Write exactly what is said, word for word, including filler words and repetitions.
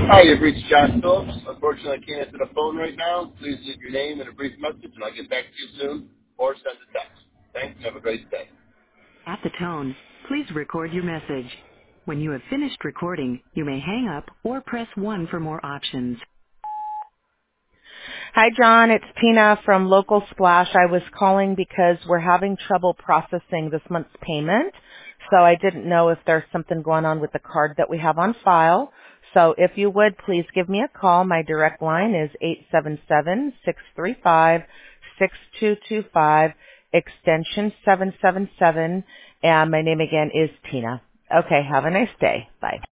Hi, you've reached John Phillips. Unfortunately, I can't answer the phone right now. Please leave your name and a brief message, and I'll get back to you soon, or send a text. Thanks, and have a great day. At the tone, please record your message. When you have finished recording, you may hang up or press one for more options. Hi, John. It's Tina from Local Splash. I was calling because we're having trouble processing this month's payment. So I didn't know if there's something going on with the card that we have on file. So if you would, please give me a call. My direct line is eight seven seven, six three five, six two two five, extension seven seven seven. And my name again is Tina. Okay, have a nice day. Bye.